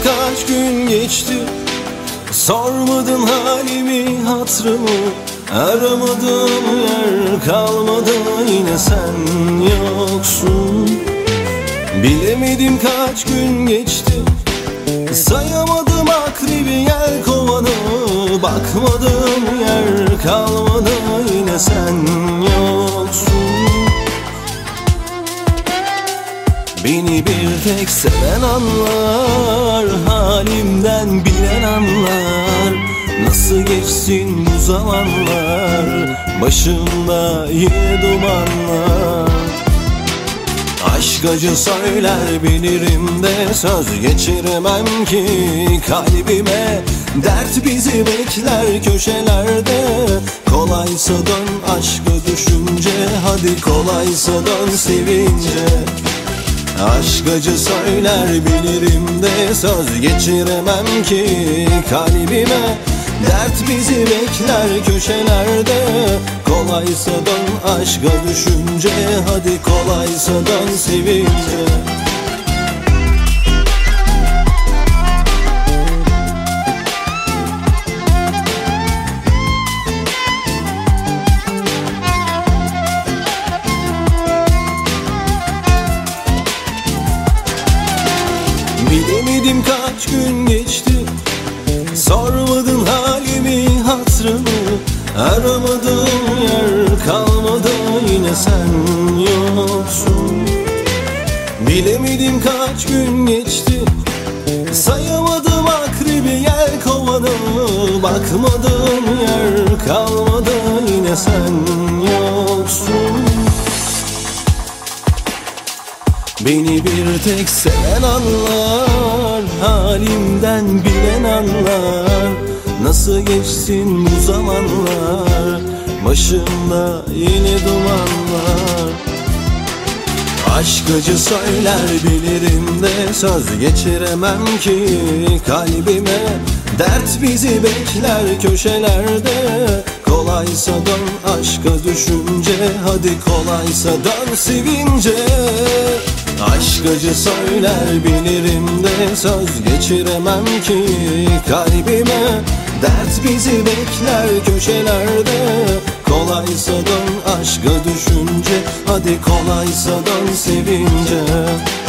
kaç gün geçti, sormadın halimi hatırımı. Aramadığım yer kalmadı, yine sen yoksun. Bilemedim kaç gün geçti, sayamadım akribi yelkovanı. Bakmadım yer kalmadı, yine sen yoksun. Beni bir tek seven anlar, halimden bilen anlar. Nasıl geçsin bu zamanlar, başımda yine dumanlar. Aşk acı söyler bilirim de, söz geçiremem ki kalbime. Dert bizi bekler köşelerde, kolaysa dön aşkı düşünce. Hadi kolaysa dön sevince. Aşk acı söyler bilirim de, söz geçiremem ki kalbime. Dert bizi bekler köşelerde, kolaysa dön aşka düşünce. Hadi kolaysa dön sevince. Bilemedim kaç gün geçti, sormadın halimi hatırımı. Aramadığım yer kalmadı, yine sen yoksun. Bilemedim kaç gün geçti, sayamadım akribi yelkovanı. Bakmadığım yer kalmadı, yine sen yoksun. Beni bir tek seven anlar, halimden bilen anlar. Nasıl geçsin bu zamanlar, başımda yine dumanlar. Aşk acı söyler bilirim de, söz geçiremem ki kalbime. Dert bizi bekler köşelerde, kolaysa dön aşka düşünce. Hadi kolaysa dön sevince. Aşk acı söyler bilirim de, söz geçiremem ki kalbime. Dert bizi bekler köşelerde, kolaysa dön aşka düşünce. Hadi kolaysa dön sevince.